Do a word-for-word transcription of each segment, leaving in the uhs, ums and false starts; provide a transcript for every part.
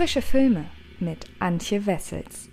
Frische Filme mit Antje Wessels.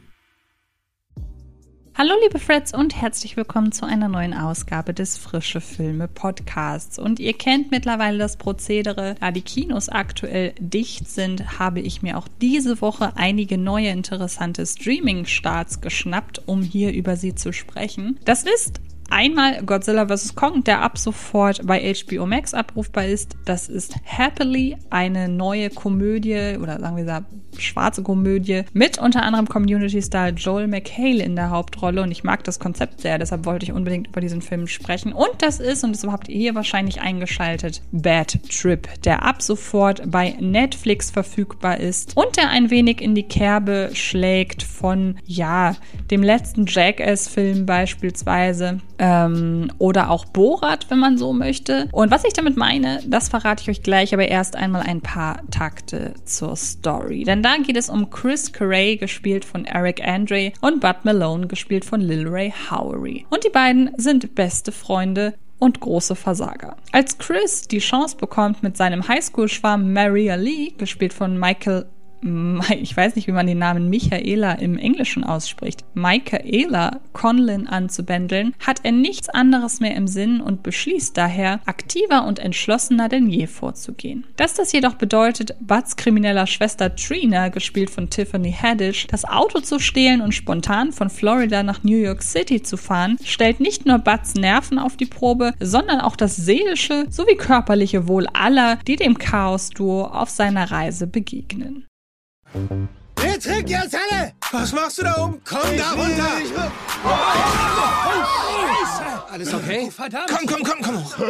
Hallo liebe Freds und herzlich willkommen zu einer neuen Ausgabe des Frische Filme Podcasts. Und ihr kennt mittlerweile das Prozedere, da die Kinos aktuell dicht sind, habe ich mir auch diese Woche einige neue interessante Streaming-Starts geschnappt, um hier über sie zu sprechen. Das ist einmal Godzilla versus. Kong, der ab sofort bei H B O Max abrufbar ist. Das ist Happily, eine neue Komödie oder sagen wir mal schwarze Komödie mit unter anderem Community-Star Joel McHale in der Hauptrolle und ich mag das Konzept sehr, deshalb wollte ich unbedingt über diesen Film sprechen. Und das ist, und das habt ihr hier wahrscheinlich eingeschaltet, Bad Trip, der ab sofort bei Netflix verfügbar ist und der ein wenig in die Kerbe schlägt von, ja, dem letzten Jackass-Film beispielsweise. Ähm, oder auch Borat, wenn man so möchte. Und was ich damit meine, das verrate ich euch gleich, aber erst einmal ein paar Takte zur Story. Denn da geht es um Chris Carey, gespielt von Eric Andre, und Bud Malone, gespielt von Lil Ray Howery. Und die beiden sind beste Freunde und große Versager. Als Chris die Chance bekommt, mit seinem Highschool-Schwarm Maria Lee, gespielt von Michael ich weiß nicht, wie man den Namen Michaela im Englischen ausspricht, Michaela Conlin anzubändeln, hat er nichts anderes mehr im Sinn und beschließt daher, aktiver und entschlossener denn je vorzugehen. Dass das jedoch bedeutet, Buds krimineller Schwester Trina, gespielt von Tiffany Haddish, das Auto zu stehlen und spontan von Florida nach New York City zu fahren, stellt nicht nur Buds Nerven auf die Probe, sondern auch das seelische sowie körperliche Wohl aller, die dem Chaos-Duo auf seiner Reise begegnen. Wer trinkt jetzt alle? Was machst du da oben? Komm ich da runter! Ich will, oh, oh, alles okay? Oh, verdammt! Komm, komm, komm, komm hoch!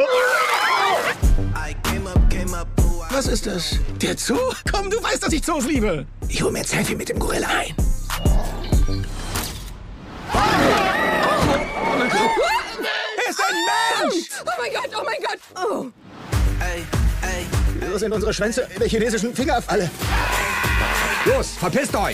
Was ist das? Der Zoo? Komm, du weißt, dass ich Zoos liebe! Ich hol mir ein Selfie mit dem Gorilla ein. Er ist ein Mensch! Oh mein Gott, oh mein Gott! Oh! Ey, ey, wieso sind unsere Schwänze in der chinesischen Fingerfalle? Los, verpisst euch!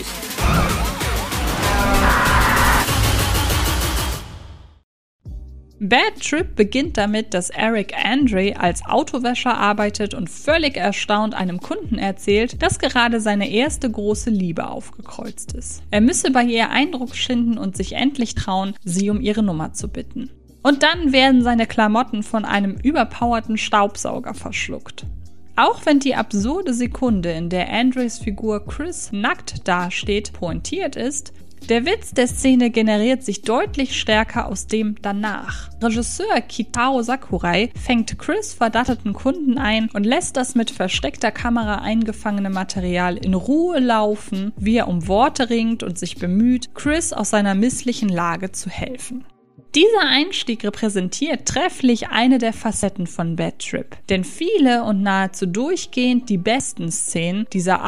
Bad Trip beginnt damit, dass Eric Andre als Autowäscher arbeitet und völlig erstaunt einem Kunden erzählt, dass gerade seine erste große Liebe aufgekreuzt ist. Er müsse bei ihr Eindruck schinden und sich endlich trauen, sie um ihre Nummer zu bitten. Und dann werden seine Klamotten von einem überpowerten Staubsauger verschluckt. Auch wenn die absurde Sekunde, in der Andres Figur Chris nackt dasteht, pointiert ist, der Witz der Szene generiert sich deutlich stärker aus dem danach. Regisseur Kitao Sakurai fängt Chris' verdatteten Kunden ein und lässt das mit versteckter Kamera eingefangene Material in Ruhe laufen, wie er um Worte ringt und sich bemüht, Chris aus seiner misslichen Lage zu helfen. Dieser Einstieg repräsentiert trefflich eine der Facetten von Bad Trip. Denn viele und nahezu durchgehend die besten Szenen dieser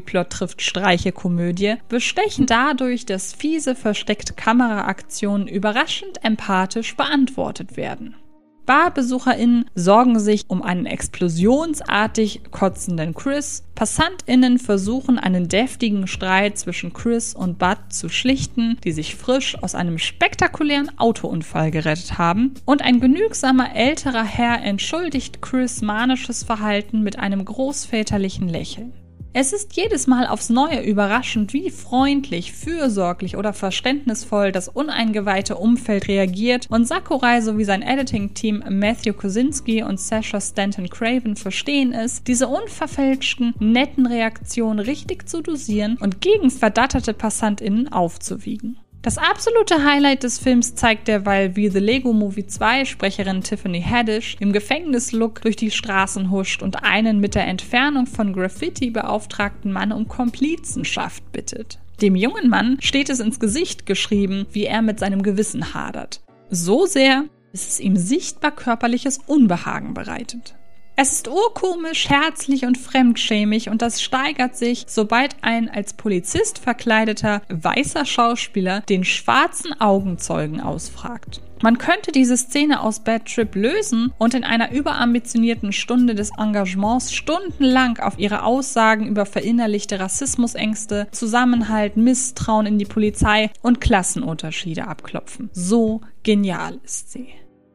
Alibi-Plot-trifft-Streiche-Komödie bestechen dadurch, dass fiese, versteckte Kameraaktionen überraschend empathisch beantwortet werden. BarbesucherInnen sorgen sich um einen explosionsartig kotzenden Chris. PassantInnen versuchen, einen deftigen Streit zwischen Chris und Bud zu schlichten, die sich frisch aus einem spektakulären Autounfall gerettet haben. Und ein genügsamer älterer Herr entschuldigt Chris' manisches Verhalten mit einem großväterlichen Lächeln. Es ist jedes Mal aufs Neue überraschend, wie freundlich, fürsorglich oder verständnisvoll das uneingeweihte Umfeld reagiert und Sakurai sowie sein Editing-Team Matthew Kosinski und Sasha Stanton Craven verstehen es, diese unverfälschten, netten Reaktionen richtig zu dosieren und gegen verdatterte PassantInnen aufzuwiegen. Das absolute Highlight des Films zeigt derweil, wie The Lego Movie zwei Sprecherin Tiffany Haddish im Gefängnislook durch die Straßen huscht und einen mit der Entfernung von Graffiti beauftragten Mann um Komplizenschaft bittet. Dem jungen Mann steht es ins Gesicht geschrieben, wie er mit seinem Gewissen hadert. So sehr, dass es ihm sichtbar körperliches Unbehagen bereitet. Es ist urkomisch, herzlich und fremdschämig und das steigert sich, sobald ein als Polizist verkleideter weißer Schauspieler den schwarzen Augenzeugen ausfragt. Man könnte diese Szene aus Bad Trip lösen und in einer überambitionierten Stunde des Engagements stundenlang auf ihre Aussagen über verinnerlichte Rassismusängste, Zusammenhalt, Misstrauen in die Polizei und Klassenunterschiede abklopfen. So genial ist sie.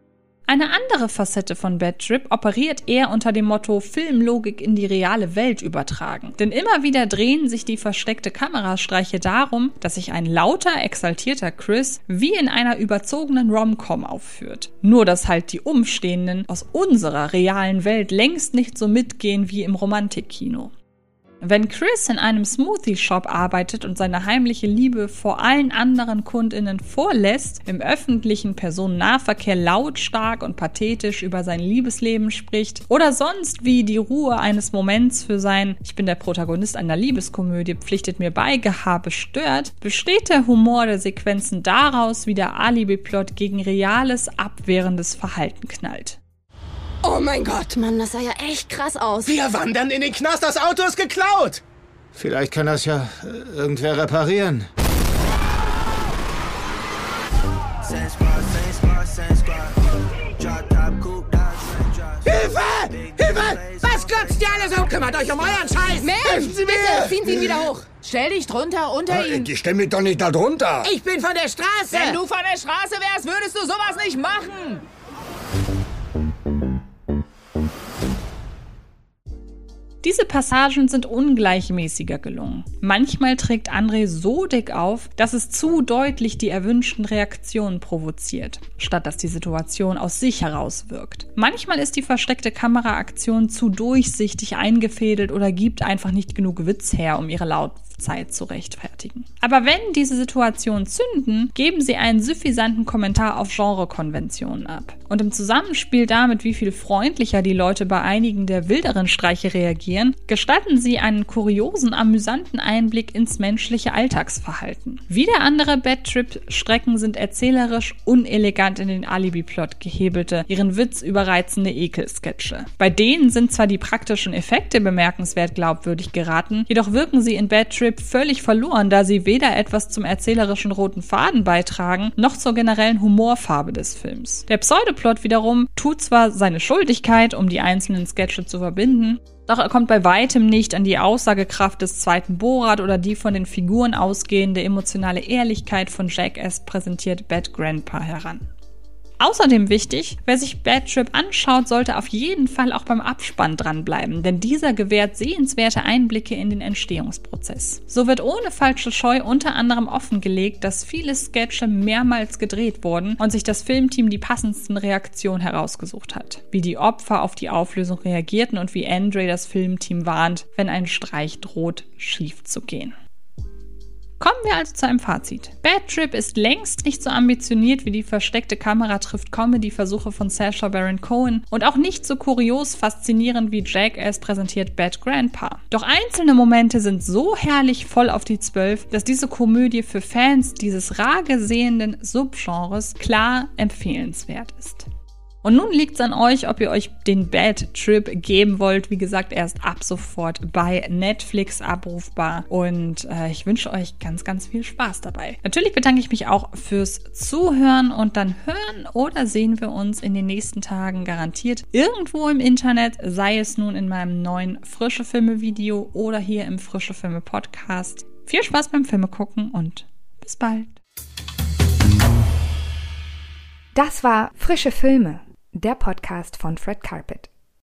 Eine andere Facette von Bad Trip operiert eher unter dem Motto Filmlogik in die reale Welt übertragen. Denn immer wieder drehen sich die versteckte Kamerastreiche darum, dass sich ein lauter, exaltierter Chris wie in einer überzogenen Rom-Com aufführt. Nur dass halt die Umstehenden aus unserer realen Welt längst nicht so mitgehen wie im Romantikkino. Wenn Chris in einem Smoothie-Shop arbeitet und seine heimliche Liebe vor allen anderen KundInnen vorlässt, im öffentlichen Personennahverkehr lautstark und pathetisch über sein Liebesleben spricht oder sonst wie die Ruhe eines Moments für sein „Ich bin der Protagonist einer Liebeskomödie, pflichtet mir bei" Gehabe stört, besteht der Humor der Sequenzen daraus, wie der Alibi-Plot gegen reales, abwehrendes Verhalten knallt. Oh mein Gott! Mann, das sah ja echt krass aus. Wir wandern in den Knast, das Auto ist geklaut! Vielleicht kann das ja äh, irgendwer reparieren. Hilfe! Hilfe! Was glotzt ihr alle so? Kümmert euch um euren Scheiß! Mensch, Helfen Sie mir! bitte, ziehen Sie ihn wieder hoch. Stell dich drunter, unter ihn. Ich stell mich doch nicht da drunter. Ich bin von der Straße. Wenn du von der Straße wärst, würdest du sowas nicht machen. Diese Passagen sind ungleichmäßiger gelungen. Manchmal trägt André so dick auf, dass es zu deutlich die erwünschten Reaktionen provoziert, statt dass die Situation aus sich heraus wirkt. Manchmal ist die versteckte Kameraaktion zu durchsichtig eingefädelt oder gibt einfach nicht genug Witz her, um ihre Laufzeit zu rechtfertigen. Aber wenn diese Situationen zünden, geben sie einen suffisanten Kommentar auf Genrekonventionen ab. Und im Zusammenspiel damit, wie viel freundlicher die Leute bei einigen der wilderen Streiche reagieren, gestatten sie einen kuriosen, amüsanten Einblick ins menschliche Alltagsverhalten. Wieder andere Bad Trip-Strecken sind erzählerisch unelegant in den Alibi-Plot gehebelte, ihren Witz überreizende Ekelsketche. Bei denen sind zwar die praktischen Effekte bemerkenswert glaubwürdig geraten, jedoch wirken sie in Bad Trip völlig verloren, da sie weder etwas zum erzählerischen roten Faden beitragen, noch zur generellen Humorfarbe des Films. Der Pseudoplot wiederum tut zwar seine Schuldigkeit, um die einzelnen Sketche zu verbinden, doch er kommt bei weitem nicht an die Aussagekraft des zweiten Borat oder die von den Figuren ausgehende emotionale Ehrlichkeit von Jackass präsentiert Bad Grandpa heran. Außerdem wichtig, wer sich Bad Trip anschaut, sollte auf jeden Fall auch beim Abspann dranbleiben, denn dieser gewährt sehenswerte Einblicke in den Entstehungsprozess. So wird ohne falsche Scheu unter anderem offengelegt, dass viele Sketche mehrmals gedreht wurden und sich das Filmteam die passendsten Reaktionen herausgesucht hat. Wie die Opfer auf die Auflösung reagierten und wie Andre das Filmteam warnt, wenn ein Streich droht, schief zu gehen. Kommen wir also zu einem Fazit. Bad Trip ist längst nicht so ambitioniert wie die versteckte Kamera trifft Comedy-Versuche von Sacha Baron Cohen und auch nicht so kurios faszinierend wie Jackass präsentiert Bad Grandpa. Doch einzelne Momente sind so herrlich voll auf die Zwölf, dass diese Komödie für Fans dieses rar gesehenen Subgenres klar empfehlenswert ist. Und nun liegt es an euch, ob ihr euch den Bad Trip geben wollt. Wie gesagt, er ist ab sofort bei Netflix abrufbar und äh, ich wünsche euch ganz, ganz viel Spaß dabei. Natürlich bedanke ich mich auch fürs Zuhören und dann hören oder sehen wir uns in den nächsten Tagen garantiert irgendwo im Internet, sei es nun in meinem neuen Frische Filme Video oder hier im Frische Filme Podcast. Viel Spaß beim Filme gucken und bis bald. Das war Frische Filme, der Podcast von Fred Carpet.